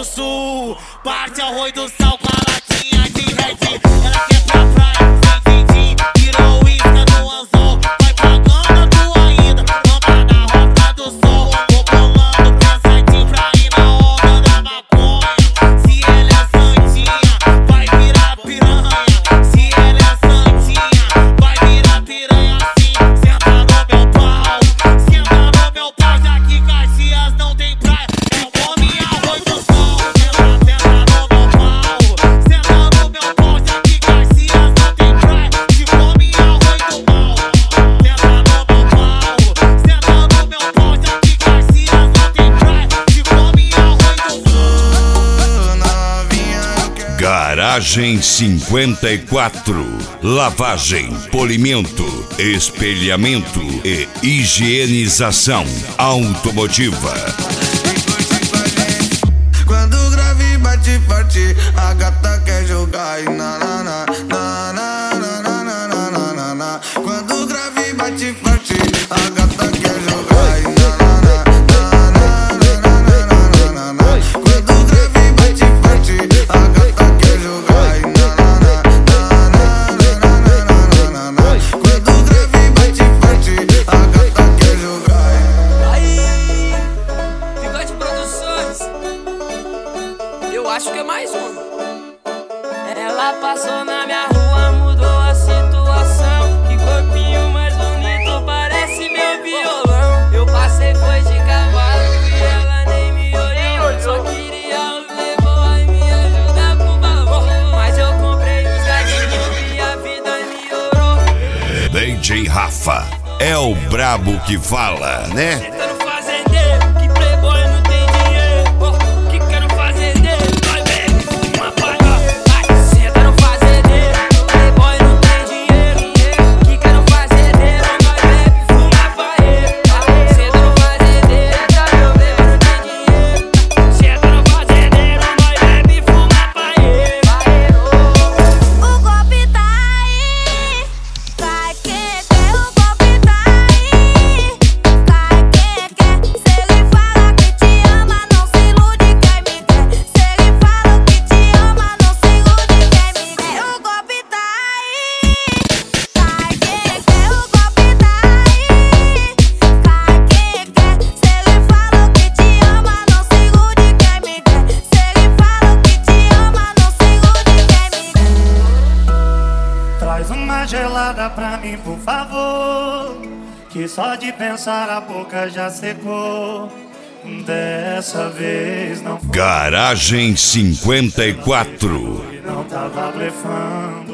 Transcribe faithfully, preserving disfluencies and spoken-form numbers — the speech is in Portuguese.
do Sul. Parte Arroio do Sal com a latinha de Red. Ela quer pra praia, sem din-din, virou isca no anzol. Vai pagando a tua ainda, manda na Rota do Sol. Vou bolando pensadinho pra ir na onda da maconha. Se ela é santinha, vai virar piranha. Se ela é santinha, vai virar piranha assim. Senta no meu pau, senta no meu pau. Já que Caxias não tem praia, eu como em Arroio do Sol. Senta, senta no meu pau, senta no meu pau. Já que Caxias não tem praia, te come em Arroio do Mal. Senta no meu pau, senta no meu pau. Já que Caxias não tem praia, te come em Arroio do Mal. Garagem cinquenta e quatro. Lavagem, polimento, espelhamento e higienização automotiva. Quando o grave bate forte, a gata quer jogar e na na na na na na na na na na na. Quando o grave bate forte, a gata quer jogar e na na na na na na na na na. Quando o grave bate forte, a gata quer jogar e na na na na na na na na. Quando o grave bate forte, a gata quer jogar. Aí, Bigode Produções, eu acho que é mais uma. Ela passou na minha rua, mudou a situação. Que corpinho mais bonito, parece meu violão. Eu passei, foi de cavalo e ela nem me olhou. Só queria o playboy e me ajudar com o valor. Mas eu comprei os gatinhos e a vida melhorou. D J Rafa é o brabo que fala, né? Tentando fazendeiro, que playboy não tem dinheiro. Oh, que quero fazendeiro, vai ver, uma paga. Vai, senta no fazendeiro, playboy não tem dinheiro. Que quero fazendeiro, vai ver, fuma paeiro. Senta no fazendeiro, meu bebê não tem dinheiro. Senta no fazendeiro, vai ver, fuma paeiro. O golpe tá aí, vai que quer, o golpe tá aí, vai que quer. Se ele fala que te ama, não se ilude, quer me quer. Se ele fala que te ama, não se ilude, quer me quer. O golpe tá aí, vai que quer, o golpe tá aí, vai que quer. Se ele fala que te ama, não se ilude, quer me quer. Se ele fala que te ama, não se ilude, quer me quer. Traz uma gelada pra mim, por favor, que só de pensar a boca já secou. Dessa vez não foi, Garagem cinquenta e quatro. não tava blefando.